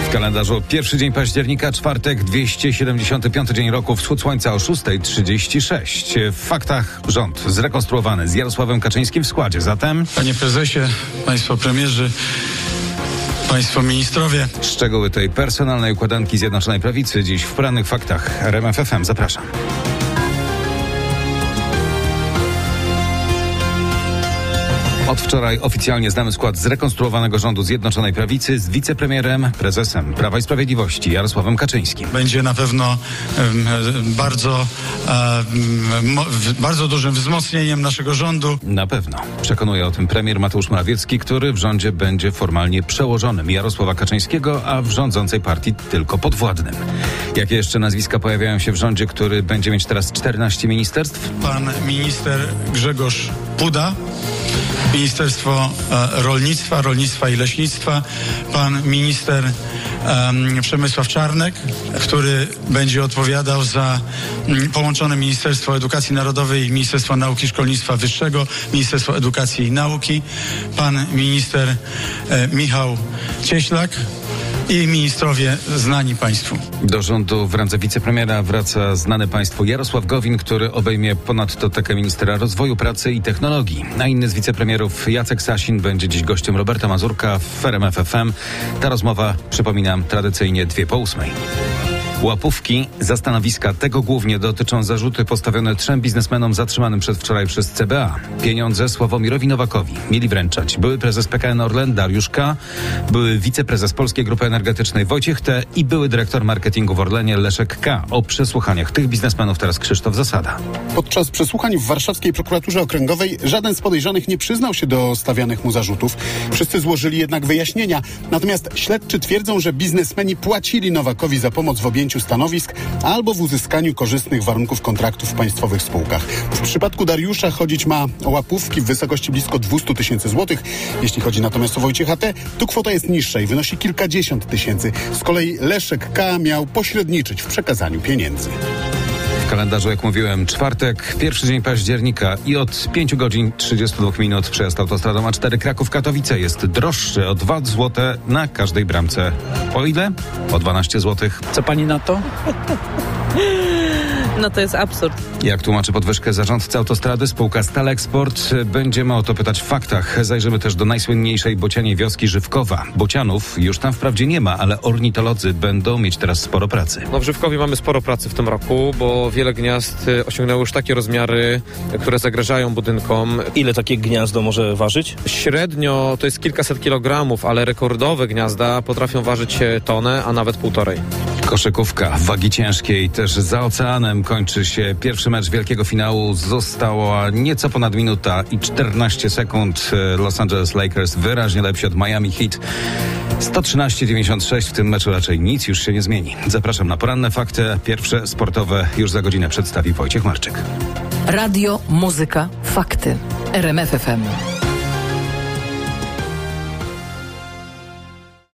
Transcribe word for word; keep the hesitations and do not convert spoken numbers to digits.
W kalendarzu pierwszy dzień października, czwartek, dwieście siedemdziesiąty piąty dzień roku, wschód słońca o szósta trzydzieści sześć. W faktach rząd zrekonstruowany z Jarosławem Kaczyńskim w składzie. Zatem... Panie prezesie, państwo premierzy, państwo ministrowie. Szczegóły tej personalnej układanki Zjednoczonej Prawicy dziś w porannych faktach R M F F M. Zapraszam. Od wczoraj oficjalnie znamy skład zrekonstruowanego rządu Zjednoczonej Prawicy z wicepremierem, prezesem Prawa i Sprawiedliwości Jarosławem Kaczyńskim. Będzie na pewno um, bardzo, um, mo, bardzo dużym wzmocnieniem naszego rządu. Na pewno. Przekonuje o tym premier Mateusz Morawiecki, który w rządzie będzie formalnie przełożonym Jarosława Kaczyńskiego, a w rządzącej partii tylko podwładnym. Jakie jeszcze nazwiska pojawiają się w rządzie, który będzie mieć teraz czternaście ministerstw? Pan minister Grzegorz Puda, Ministerstwo e, Rolnictwa, Rolnictwa i Leśnictwa, pan minister e, Przemysław Czarnek, który będzie odpowiadał za m, połączone Ministerstwo Edukacji Narodowej i Ministerstwo Nauki i Szkolnictwa Wyższego, Ministerstwo Edukacji i Nauki, pan minister e, Michał Cieślak i ministrowie znani państwu. Do rządu w randze wicepremiera wraca znany państwu Jarosław Gowin, który obejmie ponadto tekę ministra rozwoju, pracy i technologii. A inny z wicepremierów Jacek Sasin będzie dziś gościem Roberta Mazurka w R M F F M. Ta rozmowa, przypominam, tradycyjnie dwie po ósmej. Łapówki za stanowiska tego głównie dotyczą zarzuty postawione trzem biznesmenom zatrzymanym przedwczoraj przez C B A. Pieniądze Sławomirowi Nowakowi mieli wręczać były prezes P K N Orlen Dariusz K., były wiceprezes Polskiej Grupy Energetycznej Wojciech T. i były dyrektor marketingu w Orlenie Leszek K. O przesłuchaniach tych biznesmenów teraz Krzysztof Zasada. Podczas przesłuchań w warszawskiej prokuraturze okręgowej żaden z podejrzanych nie przyznał się do stawianych mu zarzutów. Wszyscy złożyli jednak wyjaśnienia. Natomiast śledczy twierdzą, że biznesmeni płacili Nowakowi za pomoc w objęciu stanowisk albo w uzyskaniu korzystnych warunków kontraktów w państwowych spółkach. W przypadku Dariusza chodzić ma o łapówki w wysokości blisko dwieście tysięcy złotych. Jeśli chodzi natomiast o Wojciecha T., tu kwota jest niższa i wynosi kilkadziesiąt tysięcy. Z kolei Leszek K. miał pośredniczyć w przekazaniu pieniędzy. W kalendarzu, jak mówiłem, czwartek, pierwszy dzień października i od pięciu godzin trzydziestu dwóch minut przejazd autostradą A cztery Kraków-Katowice jest droższy o dwa złote na każdej bramce. O ile? O dwanaście złotych. Co pani na to? No to jest absurd. Jak tłumaczy podwyżkę zarządca autostrady, spółka Stalexport? Będziemy o to pytać w faktach. Zajrzymy też do najsłynniejszej bocianiej wioski Żywkowa. Bocianów już tam wprawdzie nie ma, ale ornitolodzy będą mieć teraz sporo pracy. No w Żywkowie mamy sporo pracy w tym roku, bo wiele gniazd osiągnęło już takie rozmiary, które zagrażają budynkom. Ile takie gniazdo może ważyć? Średnio to jest kilkaset kilogramów, ale rekordowe gniazda potrafią ważyć tonę, a nawet półtorej. Koszykówka w wagi ciężkiej też za oceanem kończy się pierwszy mecz wielkiego finału. Została nieco ponad minuta i czternaście sekund. Los Angeles Lakers wyraźnie lepsi od Miami Heat. sto trzynaście dziewięćdziesiąt sześć. W tym meczu raczej nic już się nie zmieni. Zapraszam na poranne fakty. Pierwsze sportowe już za godzinę przedstawi Wojciech Marczyk. Radio, muzyka, fakty. R M F F M.